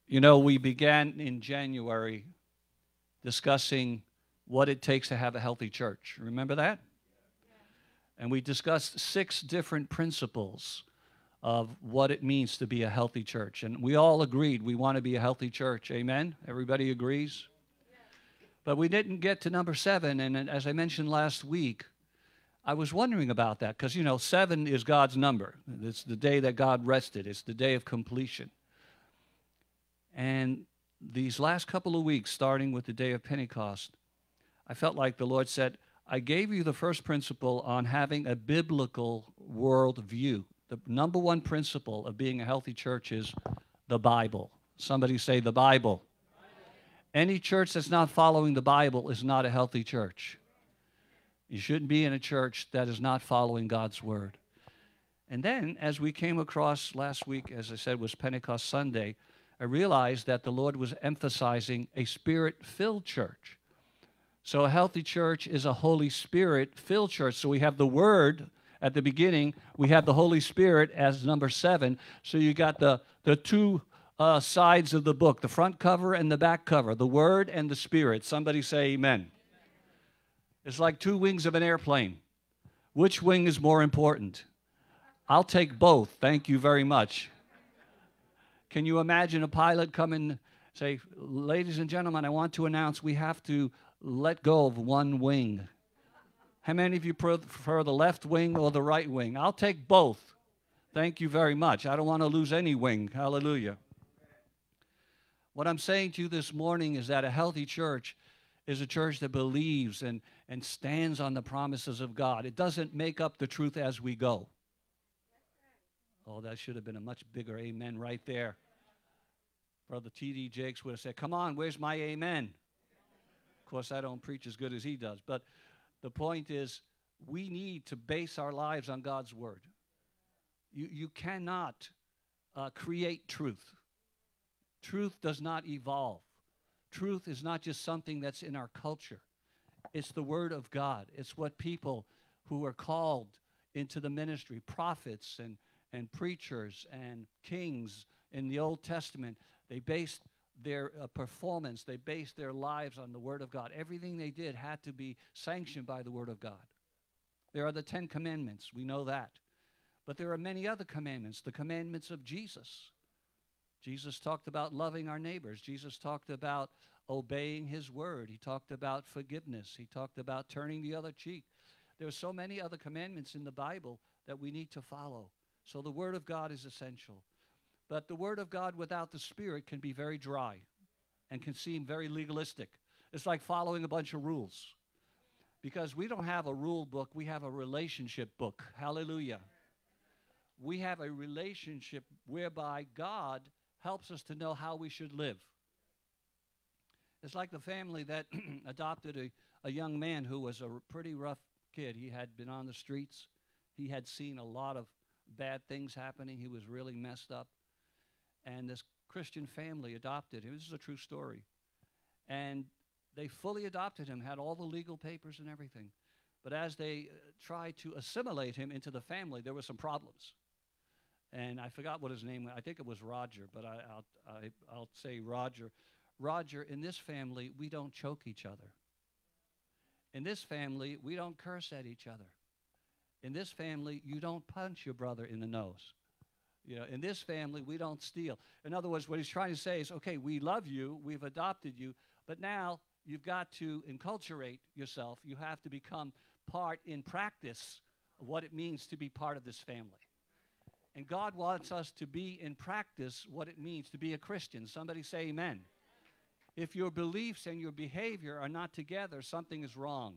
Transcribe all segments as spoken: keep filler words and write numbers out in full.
You know, we began in January discussing what it takes to have a healthy church. Remember that? And we discussed six different principles of what it means to be a healthy church. And we all agreed we want to be a healthy church. Amen? Everybody agrees? But we didn't get to number seven. And as I mentioned last week, I was wondering about that because, you know, seven is God's number. It's the day that God rested. It's the day of completion. And these last couple of weeks, starting with the day of Pentecost, I felt like the Lord said, I gave you the first principle on having a biblical world view. The number one principle of being a healthy church is the Bible. Somebody say the Bible. Any church that's not following the Bible is not a healthy church. You shouldn't be in a church that is not following God's word. And then, as we came across last week, as I said, was Pentecost Sunday, I realized that the Lord was emphasizing a spirit-filled church. So a healthy church is a Holy Spirit-filled church. So we have the Word at the beginning. We have the Holy Spirit as number seven. So you got the, the two uh, sides of the book, the front cover and the back cover, the Word and the Spirit. Somebody say amen. It's like two wings of an airplane. Which wing is more important? I'll take both. Thank you very much. Can you imagine a pilot come and say, ladies and gentlemen, I want to announce we have to let go of one wing. How many of you prefer the left wing or the right wing? I'll take both. Thank you very much. I don't want to lose any wing. Hallelujah. What I'm saying to you this morning is that a healthy church is a church that believes and, and stands on the promises of God. It doesn't make up the truth as we go. Oh, that should have been a much bigger amen right there. Brother T D Jakes would have said, come on, where's my amen? Of course, I don't preach as good as he does. But the point is, we need to base our lives on God's word. You, you cannot uh, create truth. Truth does not evolve. Truth is not just something that's in our culture. It's the word of God. It's what people who are called into the ministry, prophets and and preachers and kings in the Old Testament, they based their uh, performance, they based their lives on the Word of God. Everything they did had to be sanctioned by the Word of God. There are the Ten Commandments, we know that. But there are many other commandments, the commandments of Jesus. Jesus talked about loving our neighbors. Jesus talked about obeying his word. He talked about forgiveness. He talked about turning the other cheek. There are so many other commandments in the Bible that we need to follow. So the Word of God is essential. But the Word of God without the Spirit can be very dry and can seem very legalistic. It's like following a bunch of rules. Because we don't have a rule book, we have a relationship book. Hallelujah. We have a relationship whereby God helps us to know how we should live. It's like the family that adopted a, a young man who was a pretty rough kid. He had been on the streets. He had seen a lot of bad things happening. He was really messed up. And this Christian family adopted him. This is a true story. And they fully adopted him, had all the legal papers and everything. But as they uh, tried to assimilate him into the family, there were some problems. And I forgot what his name was. I think it was Roger, but I, I'll, I, I'll say Roger. Roger, in this family, we don't choke each other. In this family, we don't curse at each other. In this family, you don't punch your brother in the nose. You know, in this family, we don't steal. In other words, what he's trying to say is, okay, we love you, we've adopted you, but now you've got to enculturate yourself. You have to become part in practice of what it means to be part of this family. And God wants us to be in practice what it means to be a Christian. Somebody say amen. If your beliefs and your behavior are not together, something is wrong.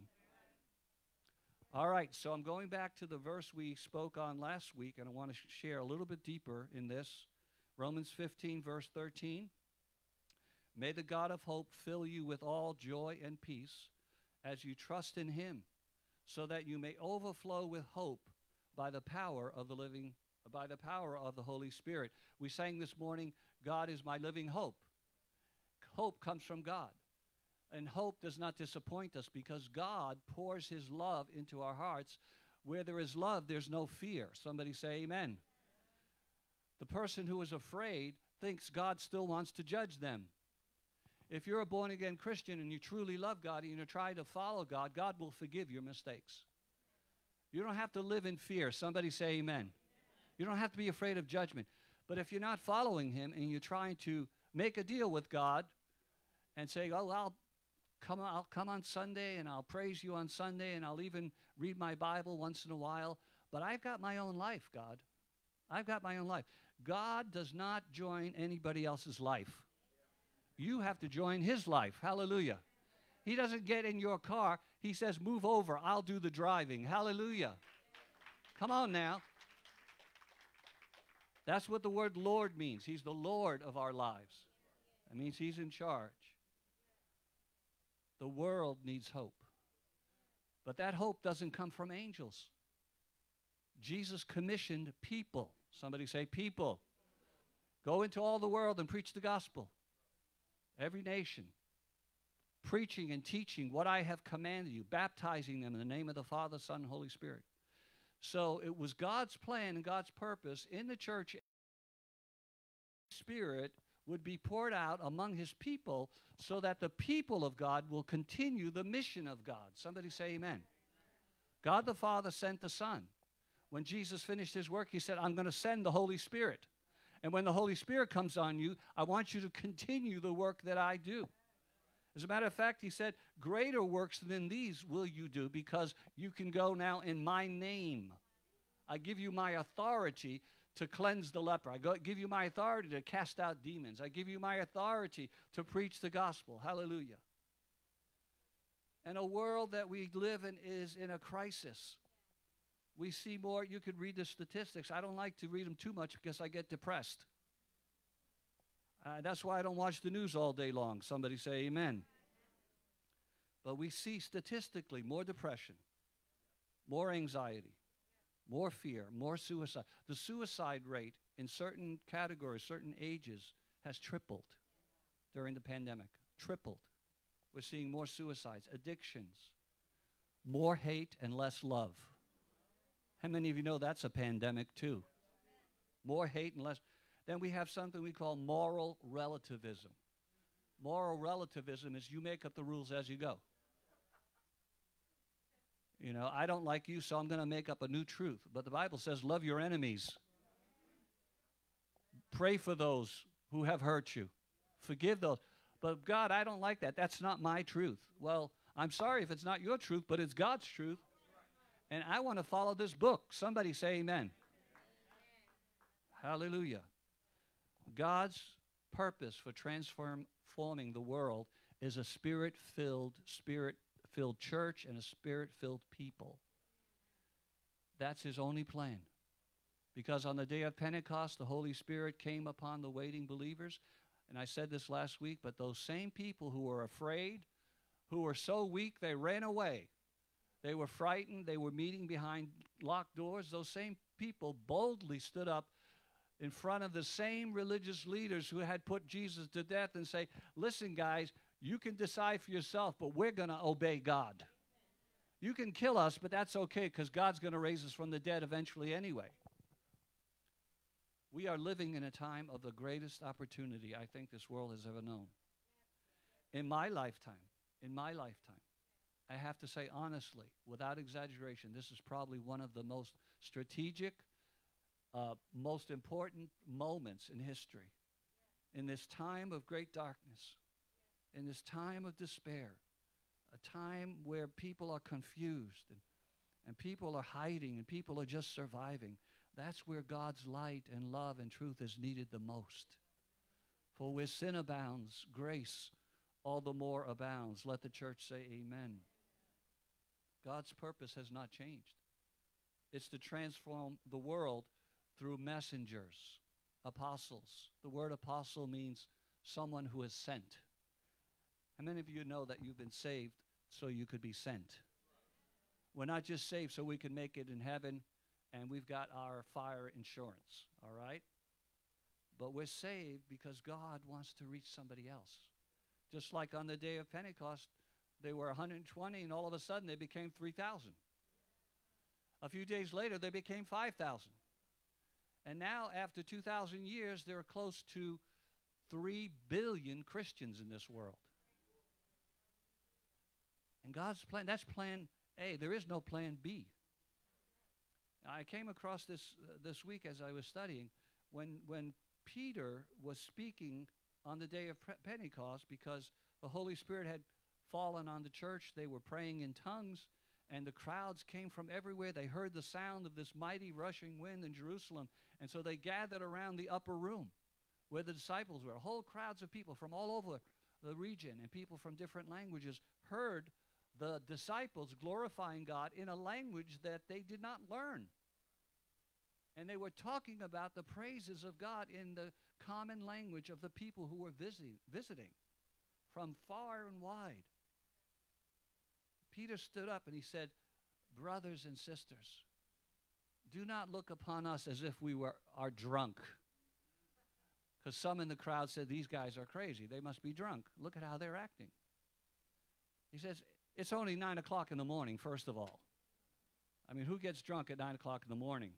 All right, so I'm going back to the verse we spoke on last week, and I want to sh- share a little bit deeper in this. Romans fifteen, verse thirteen. May the God of hope fill you with all joy and peace as you trust in him, so that you may overflow with hope by the power of the living, by the power of the Holy Spirit. We sang this morning, God is my living hope. Hope comes from God. And hope does not disappoint us because God pours his love into our hearts. Where there is love, there's no fear. Somebody say amen. The person who is afraid thinks God still wants to judge them. If you're a born-again Christian and you truly love God and you try to follow God, God will forgive your mistakes. You don't have to live in fear. Somebody say amen. You don't have to be afraid of judgment. But if you're not following him and you're trying to make a deal with God and say, oh, I'll come, I'll come on Sunday and I'll praise you on Sunday and I'll even read my Bible once in a while, but I've got my own life, God. I've got my own life. God does not join anybody else's life. You have to join his life. Hallelujah. He doesn't get in your car. He says, move over. I'll do the driving. Hallelujah. Come on now. That's what the word Lord means. He's the Lord of our lives. That means he's in charge. The world needs hope. But that hope doesn't come from angels. Jesus commissioned people. Somebody say people. Go into all the world and preach the gospel. Every nation. Preaching and teaching what I have commanded you. Baptizing them in the name of the Father, Son, and Holy Spirit. So it was God's plan and God's purpose in the church. Spirit would be poured out among his people so that the people of God will continue the mission of God. Somebody say amen. God the Father sent the Son. When Jesus finished his work, he said, I'm going to send the Holy Spirit. And when the Holy Spirit comes on you, I want you to continue the work that I do. As a matter of fact, he said, greater works than these will you do because you can go now in my name. I give you my authority to cleanse the leper. I go, give you my authority to cast out demons. I give you my authority to preach the gospel. Hallelujah. And a world that we live in is in a crisis. We see more. You could read the statistics. I don't like to read them too much because I get depressed. Uh, that's why I don't watch the news all day long. Somebody say amen. But we see statistically more depression, more anxiety, more fear, more suicide. The suicide rate in certain categories, certain ages, has tripled during the pandemic. Tripled. We're seeing more suicides, addictions, more hate and less love. How many of you know that's a pandemic too? More hate and less. Then we have something we call moral relativism. Moral relativism is you make up the rules as you go. You know, I don't like you, so I'm going to make up a new truth. But the Bible says, love your enemies. Pray for those who have hurt you. Forgive those. But God, I don't like that. That's not my truth. Well, I'm sorry if it's not your truth, but it's God's truth. And I want to follow this book. Somebody say amen. Hallelujah. God's purpose for transforming the world is a spirit-filled, spirit-filled church and a spirit-filled people. That's his only plan. Because on the day of Pentecost, the Holy Spirit came upon the waiting believers. And I said this last week, but those same people who were afraid, who were so weak they ran away. They were frightened. They were meeting behind locked doors. Those same people boldly stood up in front of the same religious leaders who had put Jesus to death and say, listen, guys, you can decide for yourself, but we're going to obey God. You can kill us, but that's okay because God's going to raise us from the dead eventually anyway. We are living in a time of the greatest opportunity I think this world has ever known. In my lifetime, in my lifetime, I have to say honestly, without exaggeration, this is probably one of the most strategic, uh, most important moments in history. In this time of great darkness, in this time of despair, a time where people are confused and, and people are hiding and people are just surviving, that's where God's light and love and truth is needed the most. For where sin abounds, grace all the more abounds. Let the church say amen. God's purpose has not changed. It's to transform the world through messengers, apostles. The word apostle means someone who is sent. How many of you know that you've been saved so you could be sent? We're not just saved so we can make it in heaven and we've got our fire insurance, all right? But we're saved because God wants to reach somebody else. Just like on the day of Pentecost, they were one hundred twenty, and all of a sudden they became three thousand. A few days later, they became five thousand. And now, after two thousand years, there are close to three billion Christians in this world. And God's plan, that's plan A. There is no plan B. I came across this uh, this week as I was studying, when, when Peter was speaking on the day of Pentecost, because the Holy Spirit had fallen on the church. They were praying in tongues, and the crowds came from everywhere. They heard the sound of this mighty rushing wind in Jerusalem, and so they gathered around the upper room where the disciples were. Whole crowds of people from all over the region, and people from different languages heard the disciples glorifying God in a language that they did not learn. And they were talking about the praises of God in the common language of the people who were visiting, visiting from far and wide. Peter stood up and he said, brothers and sisters, do not look upon us as if we were are drunk. Because some in the crowd said, these guys are crazy. They must be drunk. Look at how they're acting. He says, it's only nine o'clock in the morning, first of all. I mean, who gets drunk at nine o'clock in the morning?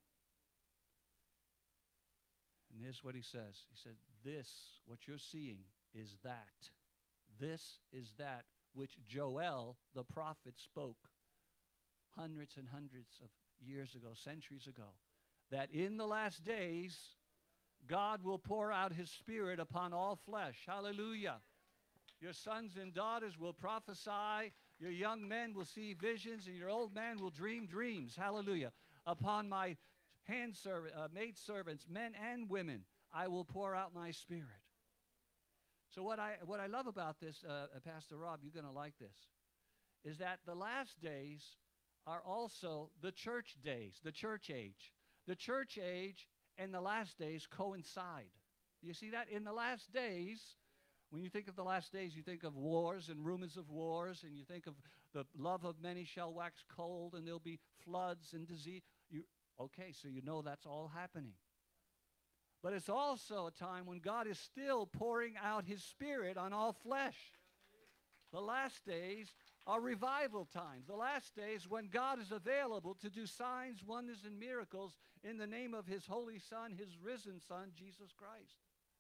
And here's what he says. He said, this, what you're seeing, is that. This is that which Joel, the prophet, spoke hundreds and hundreds of years ago, centuries ago, that in the last days, God will pour out his Spirit upon all flesh. Hallelujah. Your sons and daughters will prophesy. Your young men will see visions, and your old men will dream dreams. Hallelujah. Upon my hand servant, uh, maid servants, men and women, I will pour out my Spirit. So what I, what I love about this, uh, Pastor Rob, you're going to like this, is that the last days are also the church days, the church age. The church age and the last days coincide. You see that? In the last days, when you think of the last days, you think of wars and rumors of wars, and you think of the love of many shall wax cold, and there'll be floods and disease. You, okay, so you know that's all happening. But it's also a time when God is still pouring out his Spirit on all flesh. The last days are revival times. The last days when God is available to do signs, wonders, and miracles in the name of his holy Son, his risen Son, Jesus Christ.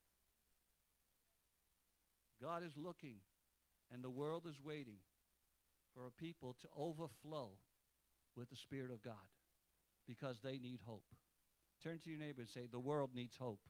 God is looking, and the world is waiting for a people to overflow with the Spirit of God, because they need hope. Turn to your neighbor and say, the world needs hope.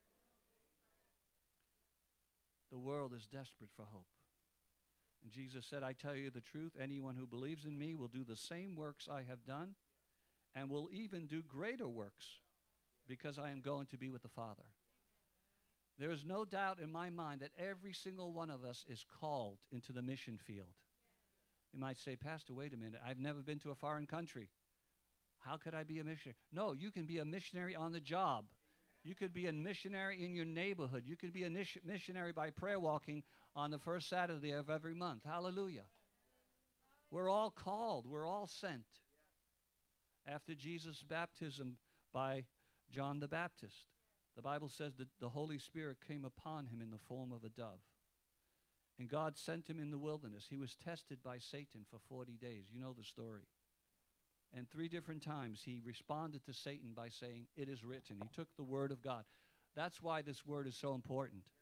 The world is desperate for hope. And Jesus said, I tell you the truth, anyone who believes in me will do the same works I have done, and will even do greater works, because I am going to be with the Father. There is no doubt in my mind that every single one of us is called into the mission field. You might say, Pastor, wait a minute, I've never been to a foreign country. How could I be a missionary? No, you can be a missionary on the job. You could be a missionary in your neighborhood. You could be a missionary by prayer walking on the first Saturday of every month. Hallelujah. We're all called. We're all sent. After Jesus' baptism by John the Baptist, the Bible says that the Holy Spirit came upon him in the form of a dove. And God sent him in the wilderness. He was tested by Satan for forty days. You know the story. And three different times he responded to Satan by saying, it is written. He took the word of God. That's why this word is so important.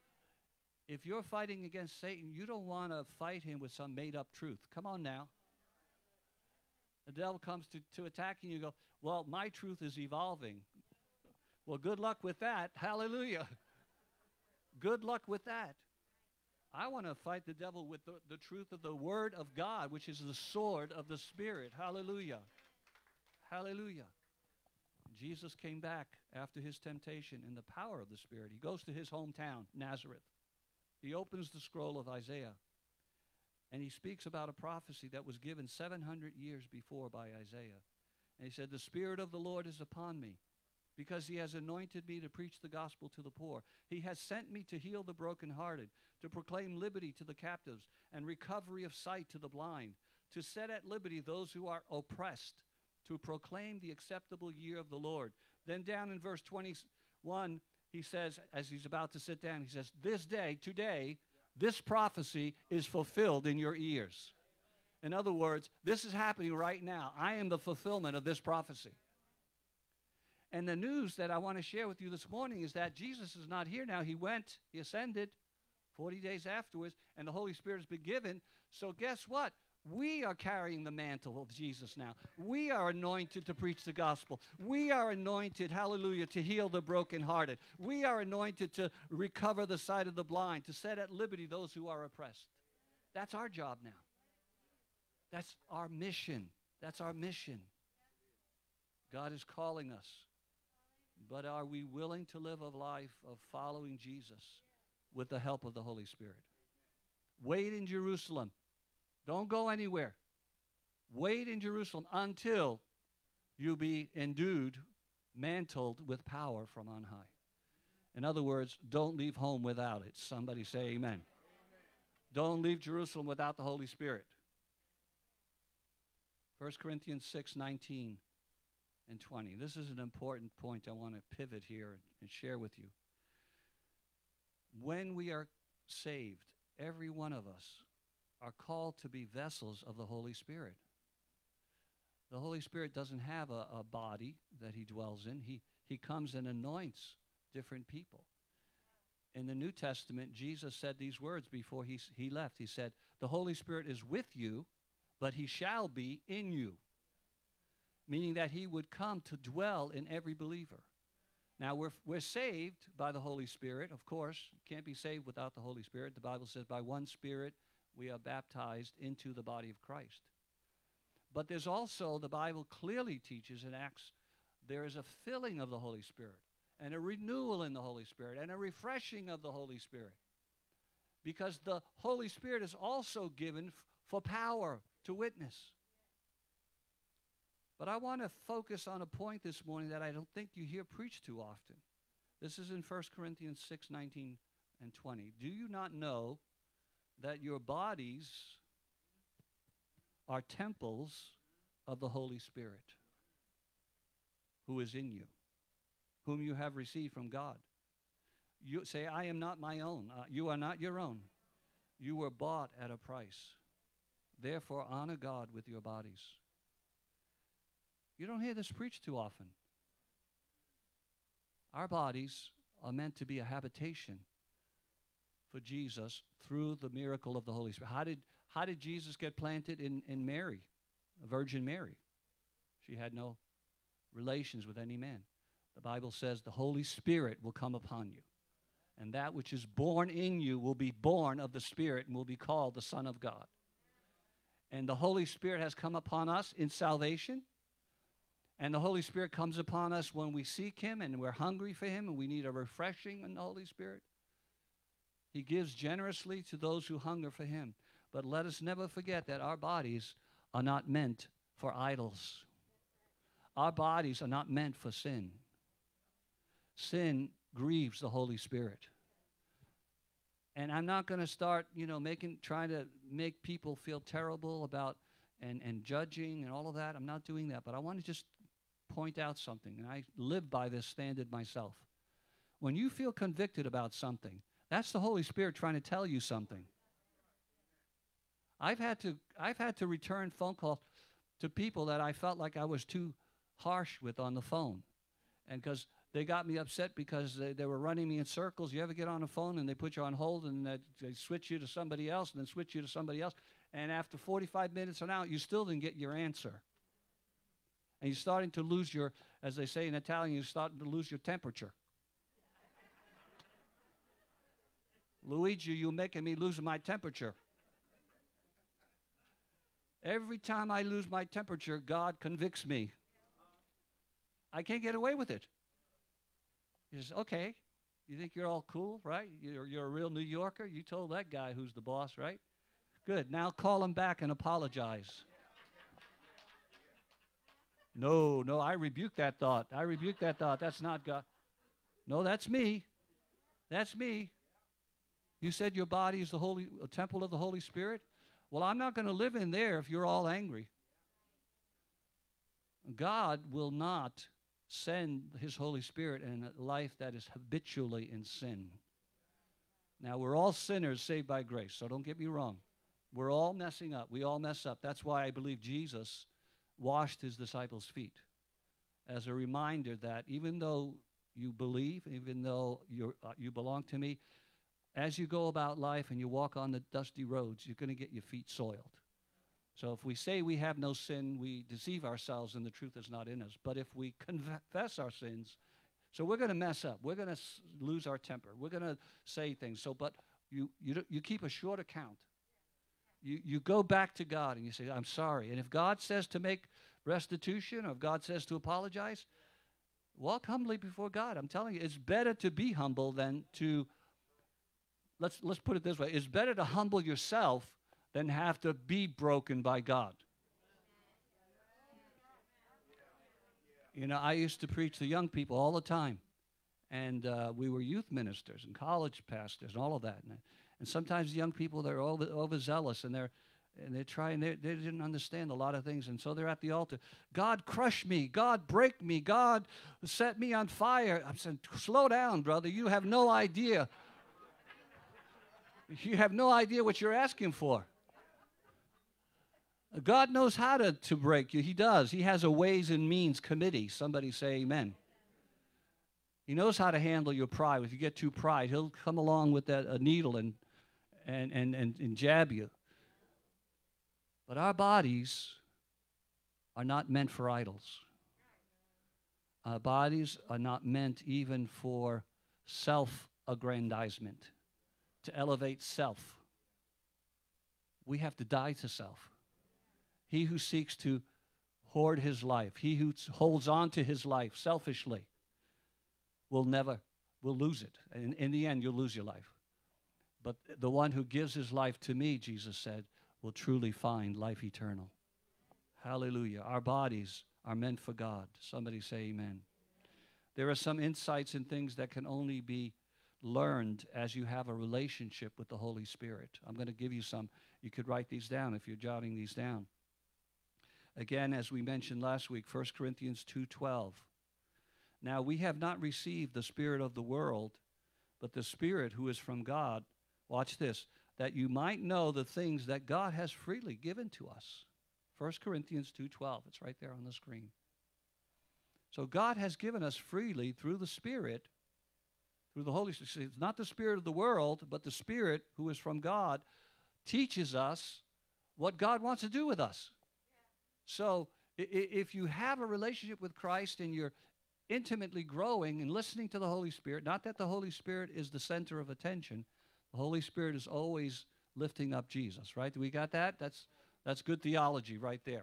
If you're fighting against Satan, you don't want to fight him with some made-up truth. Come on now. The devil comes to, to attack you, and you go, well, my truth is evolving. Well, good luck with that. Hallelujah. Good luck with that. I want to fight the devil with the, the truth of the Word of God, which is the sword of the Spirit. Hallelujah. Hallelujah. Jesus came back after his temptation in the power of the Spirit. He goes to his hometown, Nazareth. He opens the scroll of Isaiah, and he speaks about a prophecy that was given seven hundred years before by Isaiah. And he said, the Spirit of the Lord is upon me, because he has anointed me to preach the gospel to the poor. He has sent me to heal the brokenhearted, to proclaim liberty to the captives, and recovery of sight to the blind, to set at liberty those who are oppressed, to proclaim the acceptable year of the Lord. Then down in verse twenty-one, he says, as he's about to sit down, he says, this day, today, this prophecy is fulfilled in your ears. In other words, this is happening right now. I am the fulfillment of this prophecy. And the news that I want to share with you this morning is that Jesus is not here now. He went, he ascended forty days afterwards, and the Holy Spirit has been given. So guess what? We are carrying the mantle of Jesus now. We are anointed to preach the gospel. We are anointed, hallelujah, to heal the brokenhearted. We are anointed to recover the sight of the blind, to set at liberty those who are oppressed. That's our job now. That's our mission. That's our mission. God is calling us. But are we willing to live a life of following Jesus with the help of the Holy Spirit? Wait in Jerusalem. Don't go anywhere. Wait in Jerusalem until you be endued, mantled with power from on high. In other words, don't leave home without it. Somebody say amen. Amen. Don't leave Jerusalem without the Holy Spirit. First Corinthians six, nineteen and twenty. This is an important point I want to pivot here and share with you. When we are saved, every one of us are called to be vessels of the Holy Spirit. The Holy Spirit doesn't have a, a body that he dwells in. He, he comes and anoints different people. In the New Testament, Jesus said these words before he, he left. He said, the Holy Spirit is with you, but he shall be in you. Meaning that he would come to dwell in every believer. Now, we're, we're saved by the Holy Spirit, of course. Can't be saved without the Holy Spirit. The Bible says by one Spirit we are baptized into the body of Christ. But there's also, the Bible clearly teaches in Acts, there is a filling of the Holy Spirit and a renewal in the Holy Spirit and a refreshing of the Holy Spirit. Because the Holy Spirit is also given f- for power to witness. But I want to focus on a point this morning that I don't think you hear preached too often. This is in First Corinthians six, nineteen and twenty. Do you not know that your bodies are temples of the Holy Spirit, who is in you, whom you have received from God? You say, I am not my own. Uh, you are not your own. You were bought at a price. Therefore, honor God with your bodies. You don't hear this preached too often. Our bodies are meant to be a habitation for Jesus through the miracle of the Holy Spirit. How did, how did Jesus get planted in, in Mary, a Virgin Mary? She had no relations with any man. The Bible says the Holy Spirit will come upon you. And that which is born in you will be born of the Spirit and will be called the Son of God. And the Holy Spirit has come upon us in salvation. And the Holy Spirit comes upon us when we seek him and we're hungry for him and we need a refreshing in the Holy Spirit. He gives generously to those who hunger for him. But let us never forget that our bodies are not meant for idols. Our bodies are not meant for sin. Sin grieves the Holy Spirit. And I'm not going to start, you know, making, trying to make people feel terrible about and, and judging and all of that. I'm not doing that. But I want to just point out something. And I live by this standard myself. When you feel convicted about something, that's the Holy Spirit trying to tell you something. I've had to, I've had to return phone calls to people that I felt like I was too harsh with on the phone. And because they got me upset because they, they were running me in circles. You ever get on the phone and they put you on hold and they, they switch you to somebody else and then switch you to somebody else. And after forty-five minutes or out, you still didn't get your answer. And you're starting to lose your, as they say in Italian, you're starting to lose your temperature. Luigi, you're making me lose my temperature. Every time I lose my temperature, God convicts me. I can't get away with it. He says, okay, you think you're all cool, right? You're, you're a real New Yorker. You told that guy who's the boss, right? Good. Now call him back and apologize. No, no, I rebuke that thought. I rebuke that thought. That's not God. No, that's me. That's me. You said your body is the holy a temple of the Holy Spirit? Well, I'm not going to live in there if you're all angry. God will not send his Holy Spirit in a life that is habitually in sin. Now, we're all sinners saved by grace, so don't get me wrong. We're all messing up. We all mess up. That's why I believe Jesus washed his disciples' feet. as a reminder that even though you believe, even though you're, uh, you belong to me, as you go about life and you walk on the dusty roads, you're going to get your feet soiled. So if we say we have no sin, we deceive ourselves and the truth is not in us. But if we confess our sins, so we're going to mess up. We're going to s- lose our temper. We're going to say things. So, but you, you, don't- you keep a short account. You, you go back to God and you say, I'm sorry. And if God says to make restitution or if God says to apologize, walk humbly before God. I'm telling you, it's better to be humble than to, let's, let's put it this way. It's better to humble yourself than have to be broken by God. You know, I used to preach to young people all the time. And uh, we were youth ministers and college pastors and all of that. And, and sometimes young people, they're over, overzealous and they're, and they're trying, they they didn't understand a lot of things. And so they're at the altar. God, crush me. God, break me. God, set me on fire. I'm saying, slow down, brother. You have no idea. You have no idea what you're asking for. God knows how to, to break you. He does. He has a ways and means committee. Somebody say amen. He knows how to handle your pride. If you get too pride, he'll come along with that a needle and, and, and, and, and jab you. But our bodies are not meant for idols. Our bodies are not meant even for self-aggrandizement, to elevate self. We have to die to self. He who seeks to hoard his life, he who holds on to his life selfishly, will never, will lose it. In, in the end, you'll lose your life. But the one who gives his life to me, Jesus said, will truly find life eternal. Hallelujah. Our bodies are meant for God. Somebody say amen. There are some insights and things that can only be learned as you have a relationship with the Holy Spirit. I'm going to give you some. You could write these down if you're jotting these down. Again, as we mentioned last week, First Corinthians two twelve. Now, we have not received the spirit of the world, but the Spirit who is from God. Watch this. That you might know the things that God has freely given to us. First Corinthians two twelve. It's right there on the screen. So God has given us freely through the Spirit, through the Holy Spirit. It's not the spirit of the world, but the Spirit who is from God teaches us what God wants to do with us. So if you have a relationship with Christ and you're intimately growing and listening to the Holy Spirit, not that the Holy Spirit is the center of attention, the Holy Spirit is always lifting up Jesus, right? We got that? That's, that's good theology right there.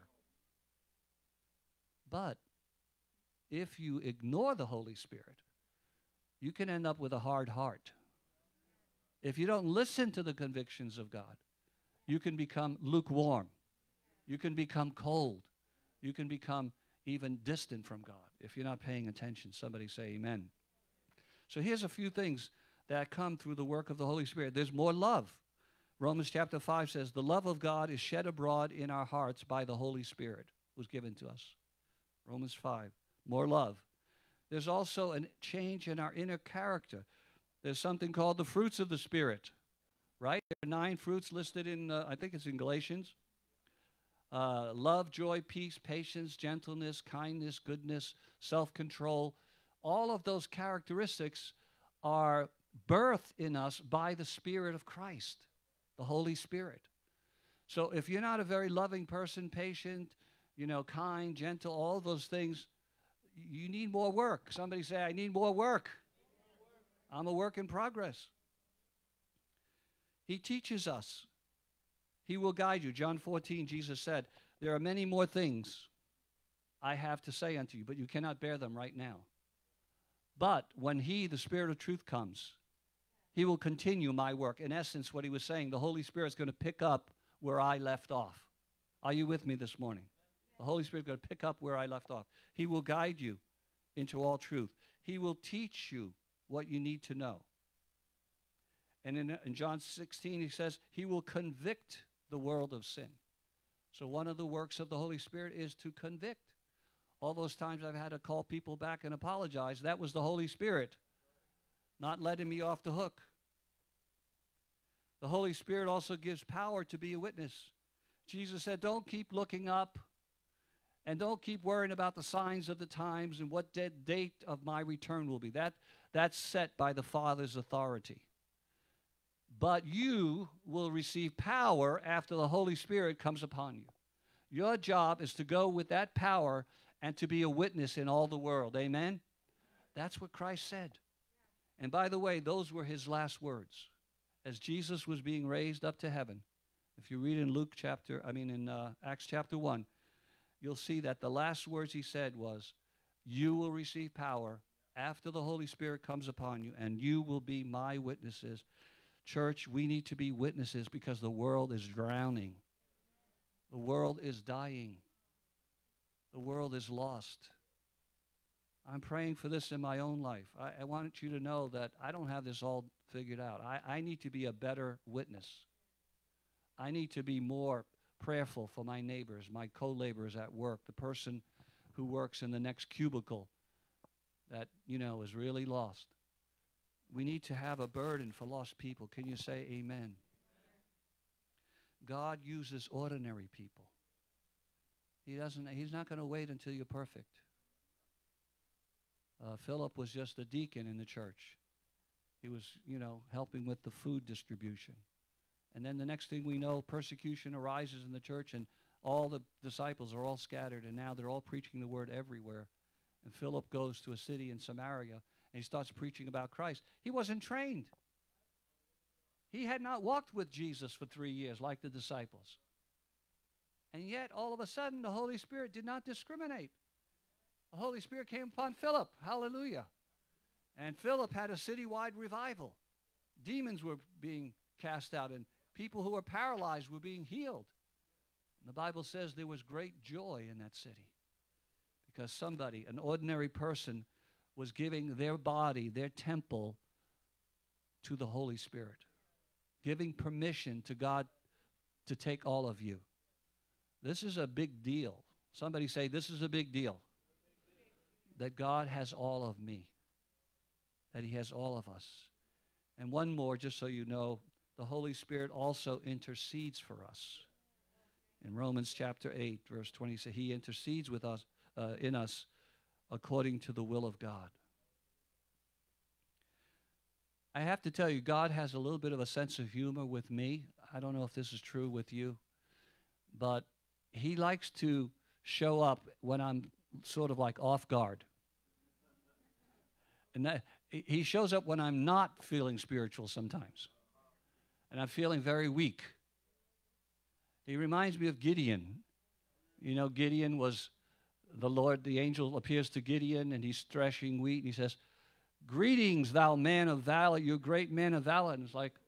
But if you ignore the Holy Spirit, you can end up with a hard heart. If you don't listen to the convictions of God, you can become lukewarm. You can become cold. You can become even distant from God if you're not paying attention. Somebody say amen. So here's a few things that come through the work of the Holy Spirit. There's more love. Romans chapter five says, the love of God is shed abroad in our hearts by the Holy Spirit who's given to us. Romans five, more love. There's also a change in our inner character. There's something called the fruits of the Spirit, right? There are nine fruits listed in, uh, I think it's in Galatians. Uh, love, joy, peace, patience, gentleness, kindness, goodness, self-control. All of those characteristics are birthed in us by the Spirit of Christ, the Holy Spirit. So if you're not a very loving person, patient, you know, kind, gentle, all those things, you need more work. Somebody say, I need more work. I'm a work in progress. He teaches us. He will guide you. John fourteen, Jesus said, there are many more things I have to say unto you, but you cannot bear them right now. But when he, the Spirit of truth, comes, he will continue my work. In essence, what he was saying, the Holy Spirit is going to pick up where I left off. Are you with me this morning? The Holy Spirit is going to pick up where I left off. He will guide you into all truth. He will teach you what you need to know. And in, in John sixteen, he says, he will convict the world of sin. So one of the works of the Holy Spirit is to convict. All those times I've had to call people back and apologize, that was the Holy Spirit not letting me off the hook. The Holy Spirit also gives power to be a witness. Jesus said, don't keep looking up And don't keep worrying about the signs of the times and what de- date of my return will be. That, that's set by the Father's authority. But you will receive power after the Holy Spirit comes upon you. Your job is to go with that power and to be a witness in all the world. Amen? That's what Christ said. And by the way, those were his last words. As Jesus was being raised up to heaven, if you read in Luke chapter, I mean in uh, Acts chapter one, you'll see that the last words he said was, you will receive power after the Holy Spirit comes upon you, and you will be my witnesses. Church, we need to be witnesses because the world is drowning. The world is dying. The world is lost. I'm praying for this in my own life. I, I want you to know that I don't have this all figured out. I, I need to be a better witness. I need to be more prayerful for my neighbors, my co-laborers at work, the person who works in the next cubicle that, you know, is really lost. We need to have a burden for lost people. Can you say amen? God uses ordinary people. He doesn't, he's not going to wait until you're perfect. Uh, Philip was just a deacon in the church. He was, you know, helping with the food distribution. And then the next thing we know, persecution arises in the church, and all the disciples are all scattered, and now they're all preaching the word everywhere. And Philip goes to a city in Samaria, and he starts preaching about Christ. He wasn't trained. He had not walked with Jesus for three years like the disciples. And yet, all of a sudden, the Holy Spirit did not discriminate. The Holy Spirit came upon Philip. Hallelujah. And Philip had a citywide revival. Demons were being cast out, and people who were paralyzed were being healed. And the Bible says there was great joy in that city because somebody, an ordinary person, was giving their body, their temple, to the Holy Spirit, giving permission to God to take all of you. This is a big deal. Somebody say, this is a big deal. That God has all of me, that he has all of us. And one more, just so you know, the Holy Spirit also intercedes for us. In Romans chapter eight, verse twenty, says he intercedes with us, uh, in us according to the will of God. I have to tell you, God has a little bit of a sense of humor with me. I don't know if this is true with you, but he likes to show up when I'm sort of like off guard. And that, he shows up when I'm not feeling spiritual sometimes. And I'm feeling very weak. He reminds me of Gideon. You know, Gideon was, the Lord, the angel appears to Gideon, and he's threshing wheat, and he says, greetings, thou man of valor, you great man of valor. And it's like,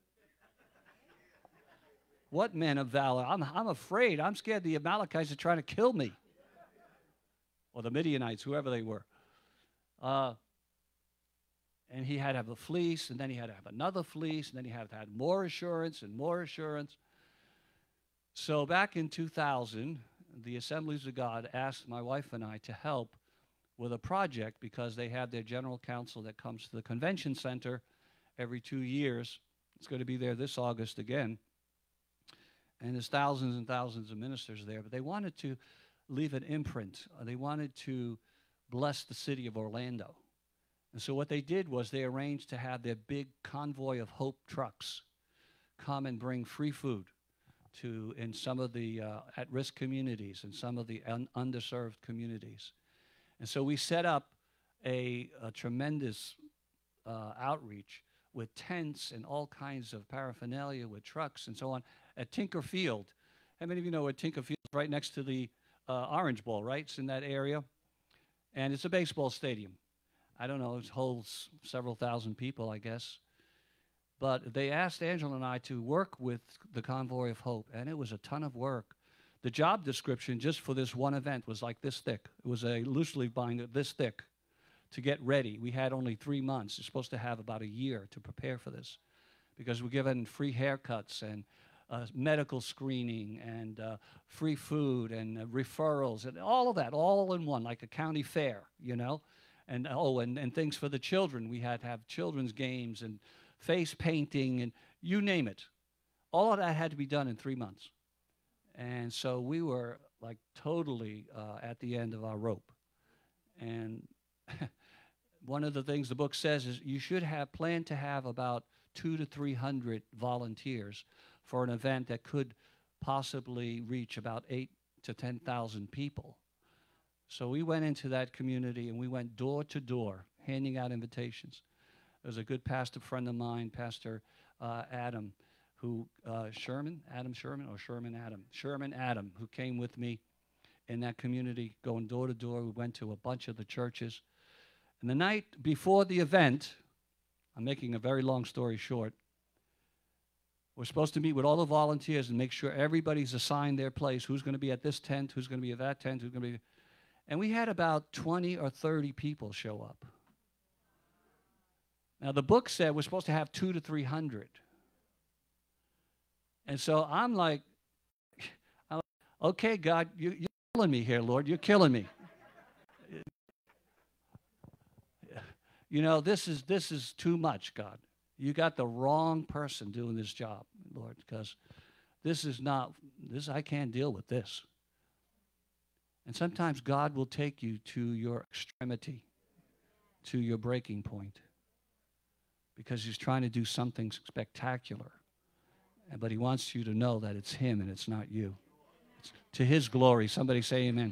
what man of valor? I'm, I'm afraid. I'm scared the Amalekites are trying to kill me. Or the Midianites, whoever they were. Uh, and he had to have a fleece, and then he had to have another fleece, and then he had to have more assurance and more assurance. So back in two thousand, the Assemblies of God asked my wife and I to help with a project because they have their general council that comes to the convention center every two years. It's going to be there this August again. And there's thousands and thousands of ministers there, but they wanted to leave an imprint. They wanted to bless the city of Orlando. And so what they did was they arranged to have their big convoy of hope trucks come and bring free food to in some of the uh, at-risk communities and some of the un underserved communities. And so we set up a, a tremendous uh, outreach with tents and all kinds of paraphernalia with trucks and so on at Tinker Field. How many of you know what Tinker Field is? Right next to the uh, Orange Bowl, right? It's in that area. And it's a baseball stadium. I don't know, it holds several thousand people, I guess. But they asked Angela and I to work with the Convoy of Hope, and it was a ton of work. The job description just for this one event was like this thick. It was a loose leaf binder this thick to get ready. We had only three months. It's supposed to have about a year to prepare for this because we're given free haircuts and uh, medical screening and uh, free food and uh, referrals and all of that, all in one, like a county fair, you know. And, oh, and, and things for the children. We had to have children's games and face painting and you name it. All of that had to be done in three months. And so we were like totally uh, at the end of our rope. And one of the things the book says is you should have planned to have about two to three hundred volunteers for an event that could possibly reach about eight to ten thousand people. So we went into that community and we went door to door, handing out invitations. There was a good pastor friend of mine, Pastor uh, Adam, who uh, Sherman, Adam Sherman, or Sherman Adam, Sherman Adam, who came with me in that community, going door to door. We went to a bunch of the churches. And the night before the event, I'm making a very long story short, we're supposed to meet with all the volunteers and make sure everybody's assigned their place, who's going to be at this tent, who's going to be at that tent, who's going to be... And we had about twenty or thirty people show up. Now, the book said we're supposed to have two to three hundred. And so I'm like, I'm like okay, God, you, you're killing me here, Lord. You're killing me. You know, this is this is too much, God. You got the wrong person doing this job, Lord, because this is not, this I can't deal with this. And sometimes God will take you to your extremity, to your breaking point, because he's trying to do something spectacular. But he wants you to know that it's him and it's not you. It's to his glory. Somebody say amen.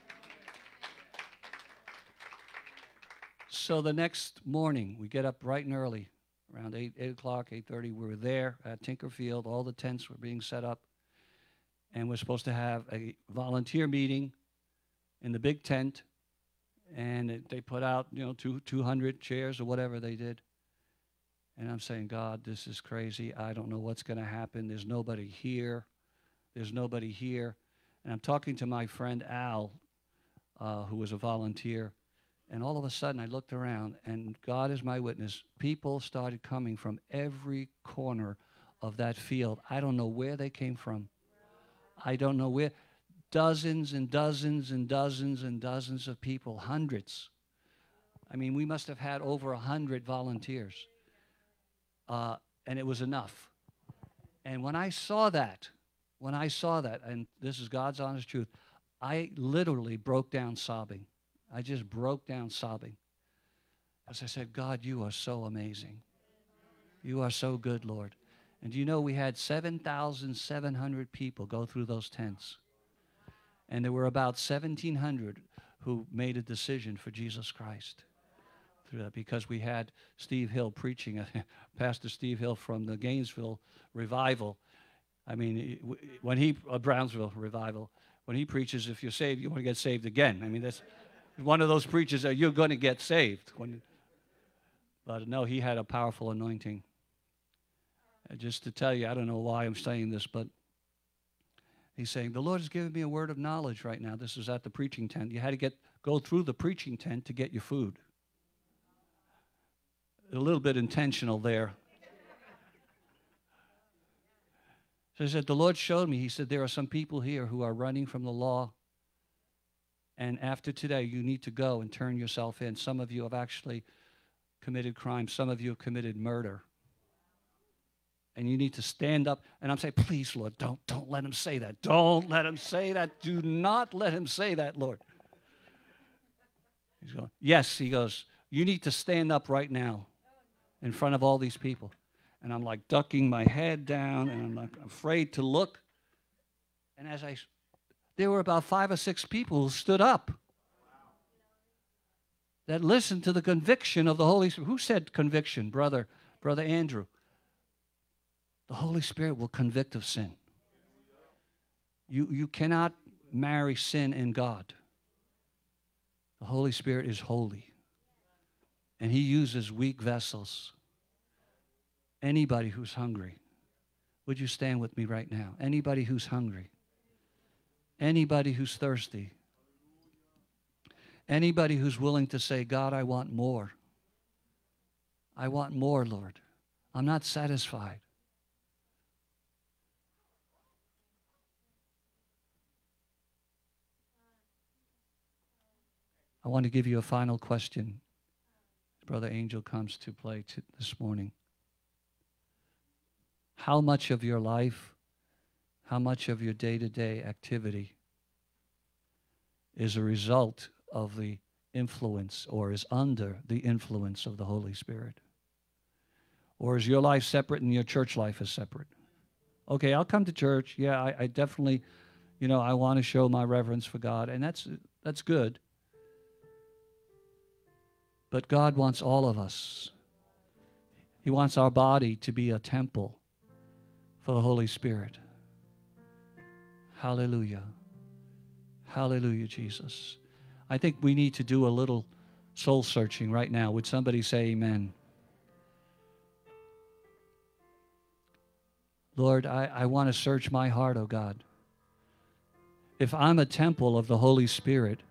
So the next morning, we get up bright and early, around eight, eight o'clock, eight thirty. We were there at Tinkerfield. All the tents were being set up. And we're supposed to have a volunteer meeting in the big tent. And it, they put out, you know, two, 200 chairs or whatever they did. And I'm saying, God, this is crazy. I don't know what's going to happen. There's nobody here. There's nobody here. And I'm talking to my friend Al, uh, who was a volunteer. And all of a sudden, I looked around, and God is my witness. People started coming from every corner of that field. I don't know where they came from. I don't know where. Dozens and dozens and dozens and dozens of people, hundreds. I mean, we must have had over a hundred volunteers. Uh, and it was enough. And when I saw that, when I saw that, and this is God's honest truth, I literally broke down sobbing. I just broke down sobbing. As I said, God, you are so amazing. You are so good, Lord. And you know, we had seven thousand seven hundred people go through those tents. And there were about seventeen hundred who made a decision for Jesus Christ. Through that, because we had Steve Hill preaching, Pastor Steve Hill from the Gainesville Revival. I mean, when he, uh, Brownsville Revival, when he preaches, if you're saved, you want to get saved again. I mean, that's one of those preachers that you're going to get saved. When, but no, he had a powerful anointing. And just to tell you, I don't know why I'm saying this, but he's saying, the Lord has given me a word of knowledge right now. This is at the preaching tent. You had to get go through the preaching tent to get your food. A little bit intentional there. So he said, the Lord showed me, he said, there are some people here who are running from the law. And after today, you need to go and turn yourself in. Some of you have actually committed crime. Some of you have committed murder. And you need to stand up. And I'm saying, please, Lord, don't, don't let him say that. Don't let him say that. Do not let him say that, Lord. He's going, yes, he goes, you need to stand up right now in front of all these people. And I'm like ducking my head down, and I'm like afraid to look. And as I, there were about five or six people who stood up that listened to the conviction of the Holy Spirit. Who said conviction? Brother, Brother Andrew. The Holy Spirit will convict of sin. You, you cannot marry sin and God. The Holy Spirit is holy. And he uses weak vessels. Anybody who's hungry. Would you stand with me right now? Anybody who's hungry. Anybody who's thirsty. Anybody who's willing to say, God, I want more. I want more, Lord. I'm not satisfied. I want to give you a final question. Brother Angel comes to play t- this morning. How much of your life, how much of your day-to-day activity is a result of the influence, or is under the influence of the Holy Spirit? Or is your life separate and your church life is separate? Okay, I'll come to church. Yeah, I, I definitely, you know, I want to show my reverence for God, and that's that's good. But God wants all of us. He wants our body to be a temple for the Holy Spirit. Hallelujah. Hallelujah, Jesus. I think we need to do a little soul searching right now. Would somebody say amen? Lord, I, I want to search my heart, oh God. If I'm a temple of the Holy Spirit,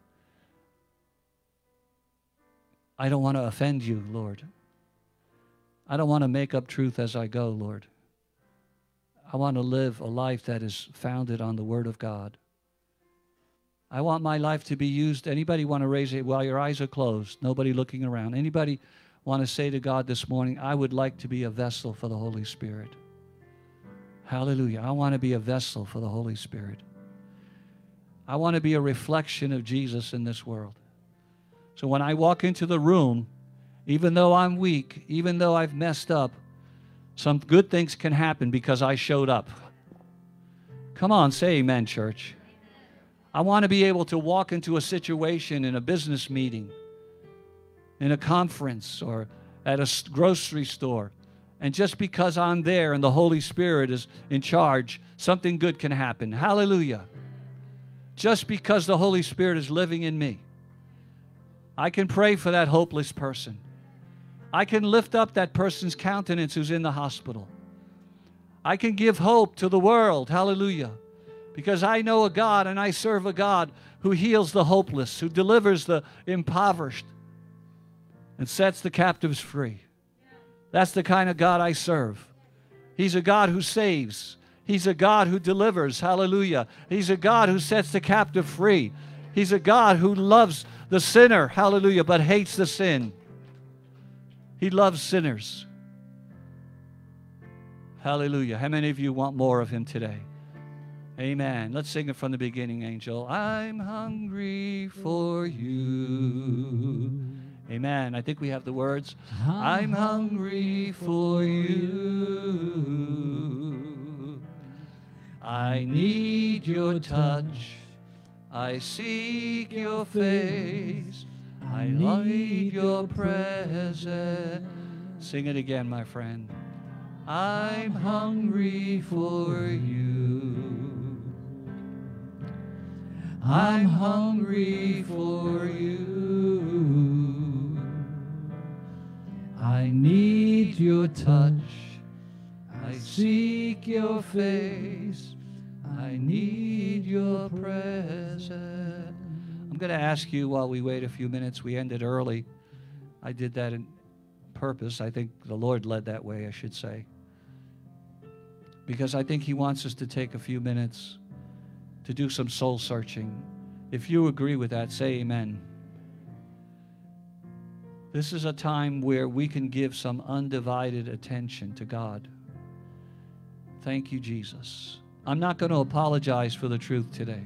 I don't want to offend you, Lord. I don't want to make up truth as I go, Lord. I want to live a life that is founded on the Word of God. I want my life to be used. Anybody want to raise it while your eyes are closed? Nobody looking around. Anybody want to say to God this morning, I would like to be a vessel for the Holy Spirit? Hallelujah. I want to be a vessel for the Holy Spirit. I want to be a reflection of Jesus in this world. So when I walk into the room, even though I'm weak, even though I've messed up, some good things can happen because I showed up. Come on, say amen, church. I want to be able to walk into a situation in a business meeting, in a conference, or at a grocery store, and just because I'm there and the Holy Spirit is in charge, something good can happen. Hallelujah. Just because the Holy Spirit is living in me, I can pray for that hopeless person. I can lift up that person's countenance who's in the hospital. I can give hope to the world. Hallelujah. Because I know a God and I serve a God who heals the hopeless, who delivers the impoverished, and sets the captives free. That's the kind of God I serve. He's a God who saves. He's a God who delivers. Hallelujah. He's a God who sets the captive free. He's a God who loves the sinner. Hallelujah. But hates the sin. He loves sinners. Hallelujah. How many of you want more of Him today? Amen. Let's sing it from the beginning, Angel. I'm hungry for you. Amen. I think we have the words. I'm hungry for you. I need your touch. I seek your face. I need your presence. Sing it again, my friend. I'm hungry for you. I'm hungry for you. I need your touch. I seek your face. I need your presence. I'm going to ask you while we wait a few minutes. We ended early. I did that in purpose. I think the Lord led that way, I should say. Because I think He wants us to take a few minutes to do some soul searching. If you agree with that, say amen. This is a time where we can give some undivided attention to God. Thank you, Jesus. I'm not going to apologize for the truth today.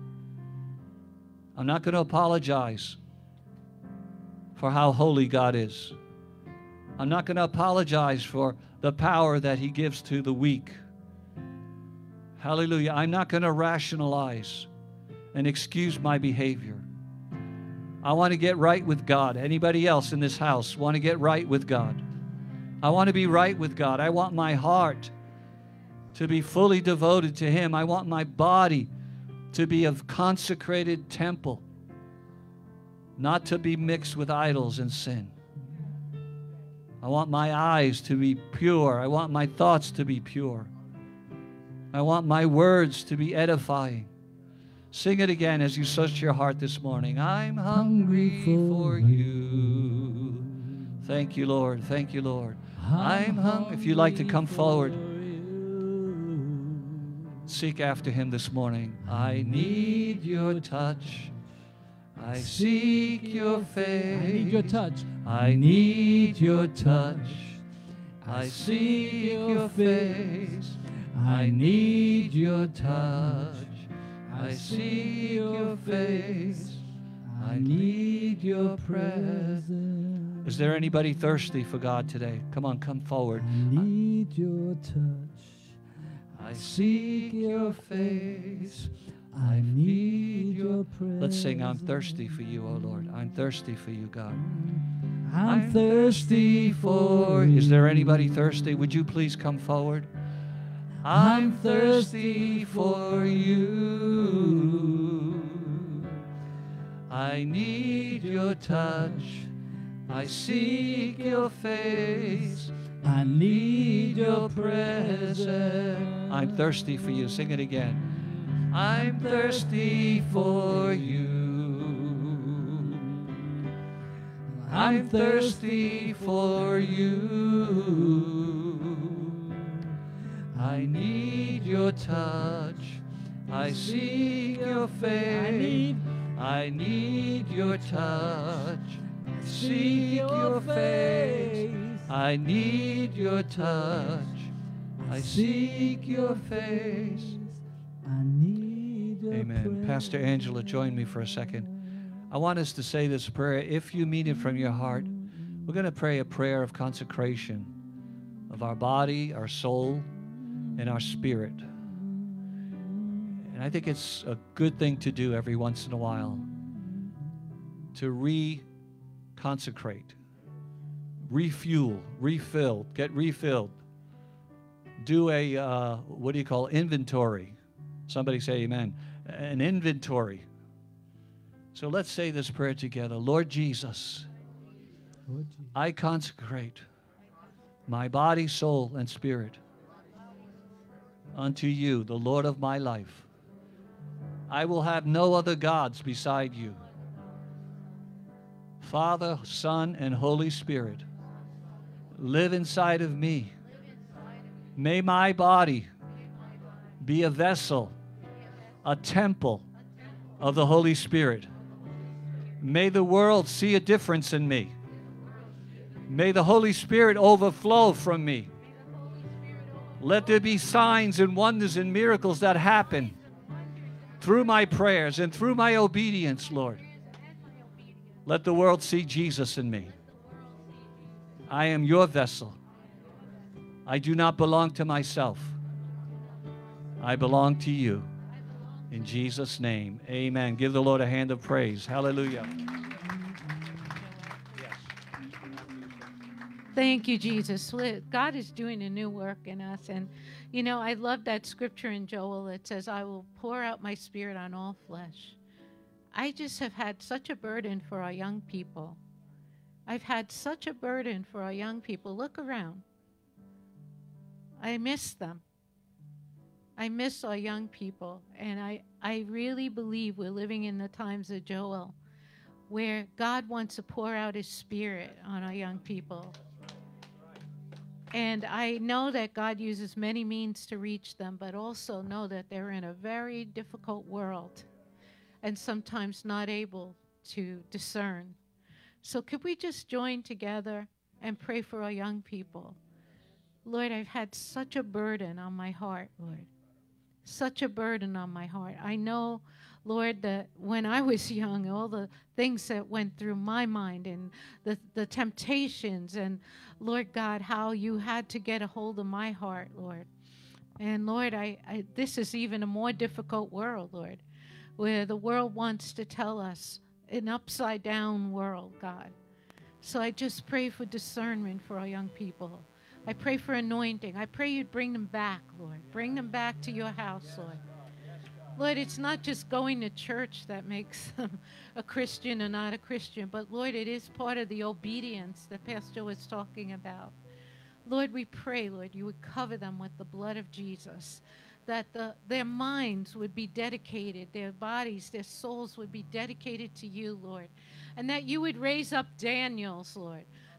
I'm not going to apologize for how holy God is. I'm not going to apologize for the power that He gives to the weak. Hallelujah. I'm not going to rationalize and excuse my behavior. I want to get right with God. Anybody else in this house want to get right with God? I want to be right with God. I want my heart to be fully devoted to Him. I want my body to be a consecrated temple, not to be mixed with idols and sin. I want my eyes to be pure. I want my thoughts to be pure. I want my words to be edifying. Sing it again as you search your heart this morning. I'm hungry for you. Thank you, Lord. Thank you, Lord. I'm hungry. If you'd like to come forward, seek after Him this morning. I need your touch. I seek your face. I need your touch. I need your touch. I seek your face. I need your touch. I seek your face. I need your presence. Is there anybody thirsty for God today? Come on, come forward. I need your touch. I seek your face. I need your presence. Let's sing, I'm thirsty for you, oh Lord. I'm thirsty for you, God. I'm thirsty for you. Is there anybody thirsty? Would you please come forward? I'm thirsty for you. I need your touch. I seek your face. I need your presence. I'm thirsty for you. Sing it again. I'm thirsty for you. I'm thirsty for you. I need your touch. I seek your face. I need your touch. I seek your face. I need your touch. I seek your face. I need your Amen. presence. Pastor Angela, join me for a second. I want us to say this prayer. If you mean it from your heart, we're going to pray a prayer of consecration of our body, our soul, and our spirit. And I think it's a good thing to do every once in a while, to re-consecrate, refuel, refill, get refilled. Do a, uh, what do you call, inventory. Somebody say amen. An inventory. So let's say this prayer together. Lord Jesus, Lord Jesus, I consecrate my body, soul, and spirit unto you, the Lord of my life. I will have no other gods beside you. Father, Son, and Holy Spirit, live inside of me. May my body be a vessel, a temple of the Holy Spirit. May the world see a difference in me. May the Holy Spirit overflow from me. Let there be signs and wonders and miracles that happen through my prayers and through my obedience, Lord. Let the world see Jesus in me. I am your vessel. I do not belong to myself. I belong to you. In Jesus' name, amen. Give the Lord a hand of praise. Hallelujah. Thank you, Jesus. God is doing a new work in us. And, you know, I love that scripture in Joel. It says, I will pour out my spirit on all flesh. I just have had such a burden for our young people. I've had such a burden for our young people. Look around. I miss them. I miss our young people. And I, I really believe we're living in the times of Joel, where God wants to pour out his spirit on our young people. And I know that God uses many means to reach them, but also know that they're in a very difficult world and sometimes not able to discern. So could we just join together and pray for our young people? Lord, I've had such a burden on my heart, Lord. Such a burden on my heart. I know, Lord, that when I was young, all the things that went through my mind and the, the temptations and, Lord God, how you had to get a hold of my heart, Lord. And, Lord, I, I this is even a more difficult world, Lord, where the world wants to tell us an upside-down world, God. So I just pray for discernment for our young people. I pray for anointing. I pray you'd bring them back, Lord. Bring them back to your house, Lord. Lord, it's not just going to church that makes them a Christian or not a Christian, but, Lord, it is part of the obedience that Pastor was talking about. Lord, we pray, Lord, you would cover them with the blood of Jesus, that the, their minds would be dedicated, their bodies, their souls would be dedicated to you, Lord, and that you would raise up Daniels, Lord,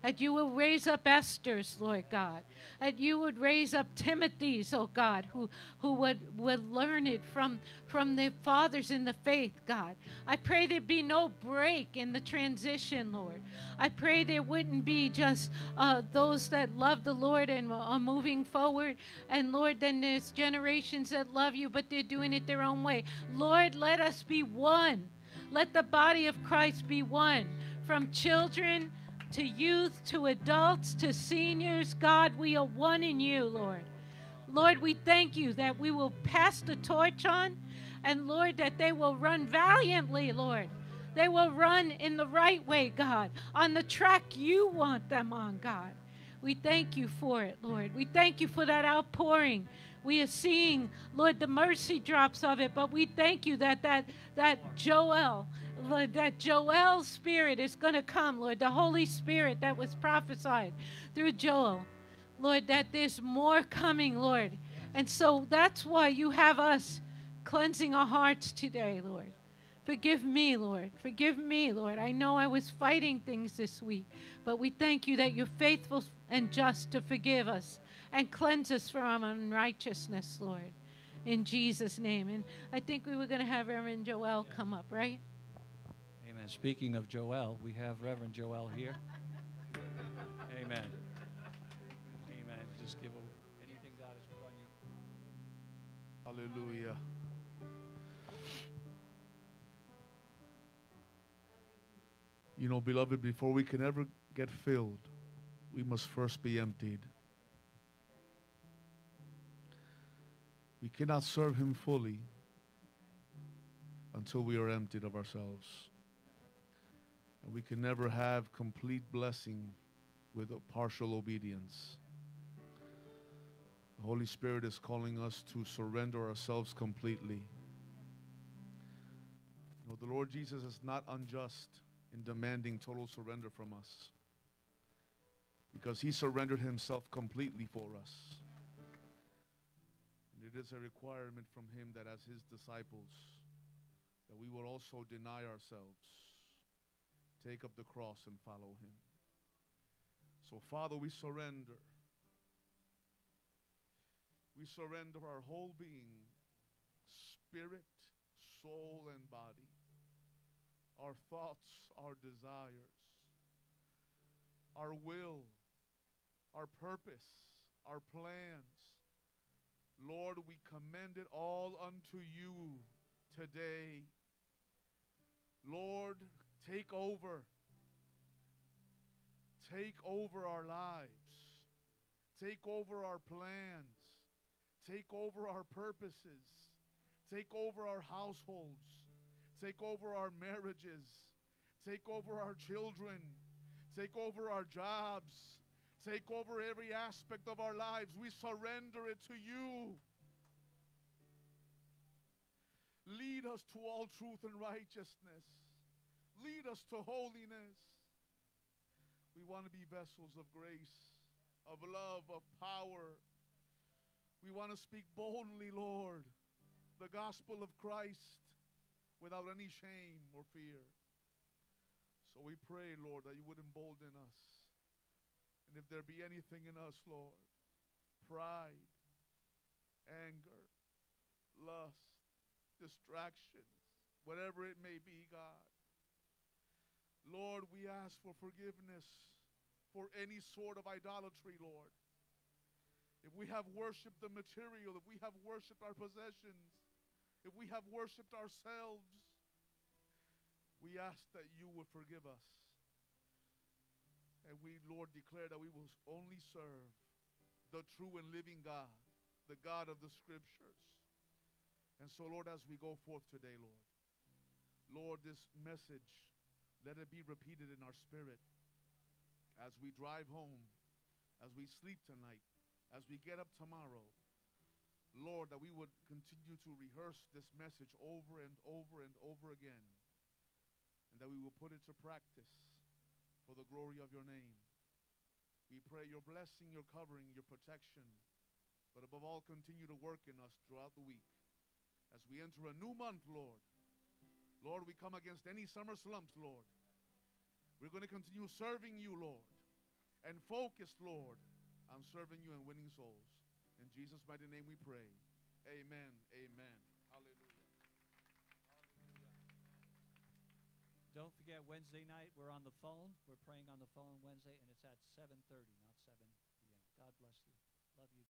that you will raise up Esther's, Lord God, that you would raise up Timothy's, oh God, who, who would, would learn it from, from the fathers in the faith, God. I pray there be no break in the transition, Lord. I pray there wouldn't be just uh, those that love the Lord and are moving forward, and Lord, then there's generations that love you, but they're doing it their own way. Lord, let us be one. Let the body of Christ be one, from children to youth, to adults, to seniors. God, we are one in you, Lord. Lord, we thank you that we will pass the torch on, and Lord, that they will run valiantly, Lord. They will run in the right way, God, on the track you want them on, God. We thank you for it, Lord. We thank you for that outpouring. We are seeing, Lord, the mercy drops of it, but we thank you that that, that Joel, Lord, that Joel's spirit is going to come, Lord, the Holy Spirit that was prophesied through Joel. Lord, that there's more coming, Lord. And so that's why you have us cleansing our hearts today, Lord. Forgive me, Lord. Forgive me, Lord. I know I was fighting things this week, but we thank you that you're faithful and just to forgive us and cleanse us from unrighteousness, Lord, in Jesus' name. And I think we were going to have Reverend Joel come up, right? Amen. Speaking of Joel, we have Reverend Joel here. Amen. Amen. Just give him anything God has put on you. Hallelujah. You know, beloved, before we can ever get filled, we must first be emptied. We cannot serve him fully until we are emptied of ourselves. And we can never have complete blessing with a partial obedience. The Holy Spirit is calling us to surrender ourselves completely. You know, the Lord Jesus is not unjust in demanding total surrender from us, because he surrendered himself completely for us. And it is a requirement from him that as his disciples, that we will also deny ourselves, take up the cross and follow him. So Father, we surrender. We surrender our whole being, spirit, soul, and body. Our thoughts, our desires, our will, our purpose, our plans. Lord, we commend it all unto you today. Lord, take over. Take over our lives. Take over our plans. Take over our purposes. Take over our households. Take over our marriages. Take over our children. Take over our jobs. Take over every aspect of our lives. We surrender it to you. Lead us to all truth and righteousness. Lead us to holiness. We want to be vessels of grace, of love, of power. We want to speak boldly, Lord, the gospel of Christ without any shame or fear. So we pray, Lord, that you would embolden us. And if there be anything in us, Lord, pride, anger, lust, distractions, whatever it may be, God, Lord, we ask for forgiveness for any sort of idolatry, Lord. If we have worshiped the material, if we have worshiped our possessions, if we have worshiped ourselves, we ask that you would forgive us. And we, Lord, declare that we will only serve the true and living God, the God of the Scriptures. And so, Lord, as we go forth today, Lord, Lord, this message, let it be repeated in our spirit as we drive home, as we sleep tonight, as we get up tomorrow. Lord, that we would continue to rehearse this message over and over and over again, and that we will put it to practice for the glory of your name. We pray your blessing, your covering, your protection, but above all, continue to work in us throughout the week. As we enter a new month, Lord, Lord, we come against any summer slumps, Lord. We're going to continue serving you, Lord. and focused, Lord, on serving you and winning souls. In Jesus' mighty name we pray. Amen. Amen. Hallelujah. Don't forget, Wednesday night, we're on the phone. We're praying on the phone Wednesday, and it's at seven thirty, not seven p m God bless you. Love you.